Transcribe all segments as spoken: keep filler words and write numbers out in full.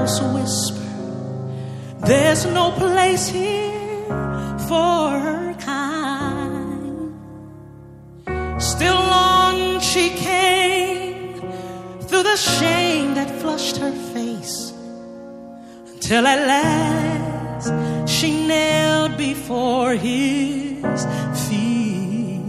girls whisper there's no place here for her kind. Still on she came through the shame that flushed her face, until at last she knelt before his feet.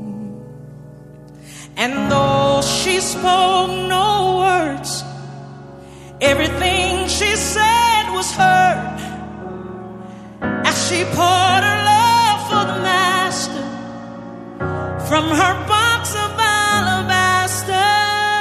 And though she spoke no words, everything she said was heard as she poured her love for the master from her box of alabaster.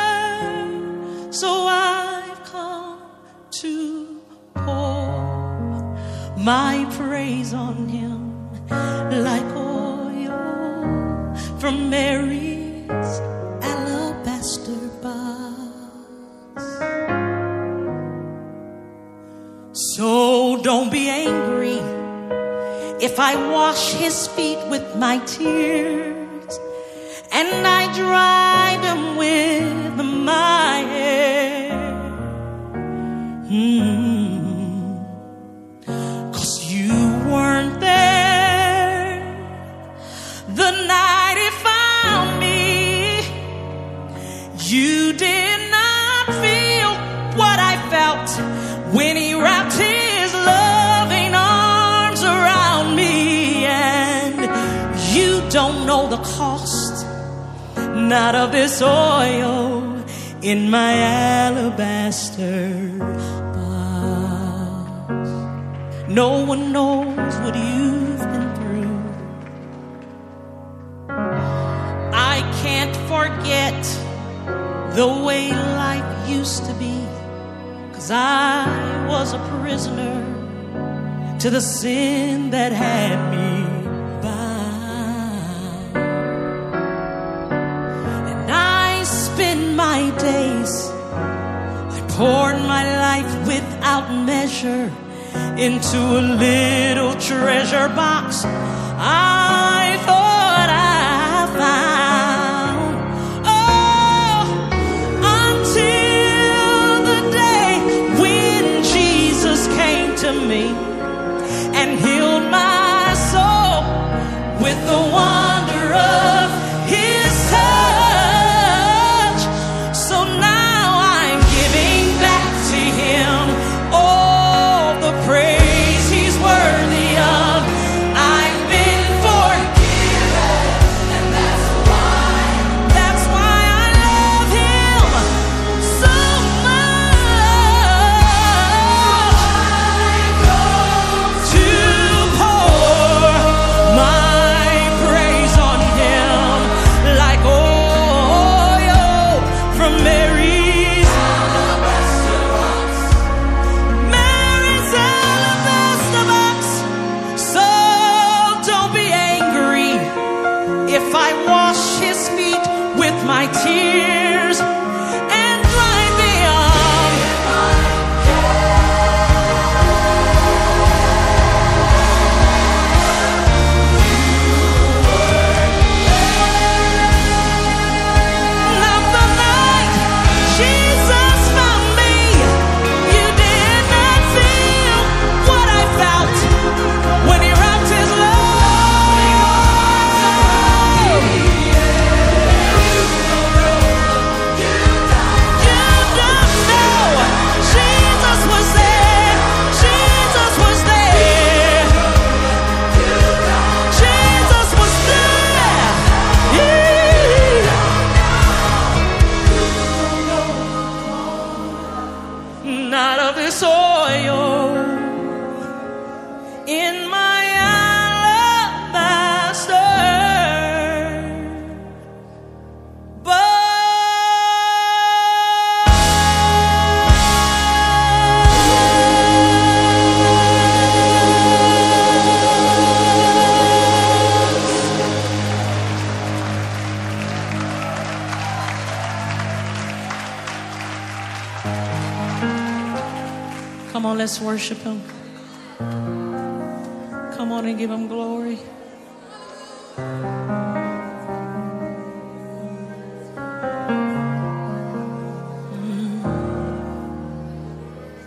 So I've come to pour my praise on him like oil from Mary's alabaster box. So don't be angry if I wash his feet with my tears and I dry them with my hair. Mm. 'Cause you weren't there the night he found me. You did not feel what I felt when he wrapped his loving arms around me. And you don't know the cost, not of this oil in my alabaster box. No one knows what you've been through. I can't forget the way life used to be, 'cause I was a prisoner to the sin that had me bound. And I spent my days, I poured my life without measure into a little treasure box I thought I found. Oh, until the day when Jesus came to me and healed my soul with the wonder of his touch. So now I'm giving back to him all the praise he's worthy of. I've been forgiven, and that's why, that's why I love him so much. To pour my praise on him like oil from Mary's alabaster box. Mary's alabaster box. So don't be angry if I wash his feet with my tears and dry them. Not the night Jesus found me. You did not feel what I felt when he wrapped his loving arms around me. You don't know. Jesus was there. Jesus was there. Jesus was there. Yeah. Not of this oil in my alabaster Come on, let's worship him. Come on and give him glory.